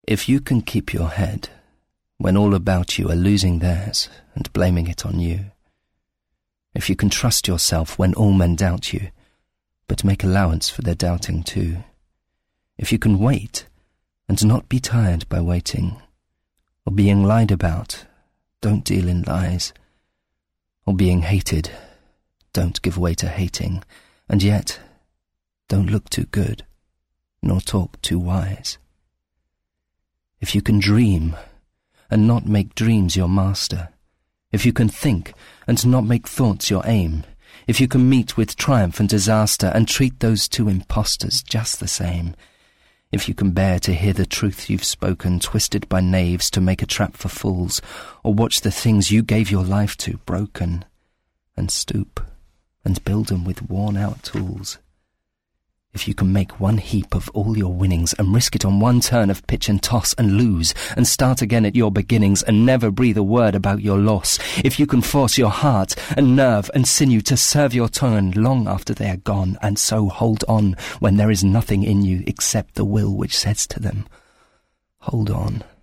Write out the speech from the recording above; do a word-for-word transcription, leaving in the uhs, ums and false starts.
If you can keep your head when all about you are losing theirs and blaming it on you, if you can trust yourself when all men doubt you, but make allowance for their doubting too, if you can wait and not be tired by waiting, or being lied about, don't deal in lies, or being hated, don't give way to hating, and yet don't look too good, nor talk too wise. If you can dream and not make dreams your master, if you can think and not make thoughts your aim, if you can meet with triumph and disaster and treat those two impostors just the same, if you can bear to hear the truth you've spoken twisted by knaves to make a trap for fools, or watch the things you gave your life to broken, and stoop and build 'em with worn-out tools, if you can make one heap of all your winnings and risk it on one turn of pitch and toss and lose and start again at your beginnings and never breathe a word about your loss, if you can force your heart and nerve and sinew to serve your turn long after they are gone, and so hold on when there is nothing in you except the will which says to them, hold on.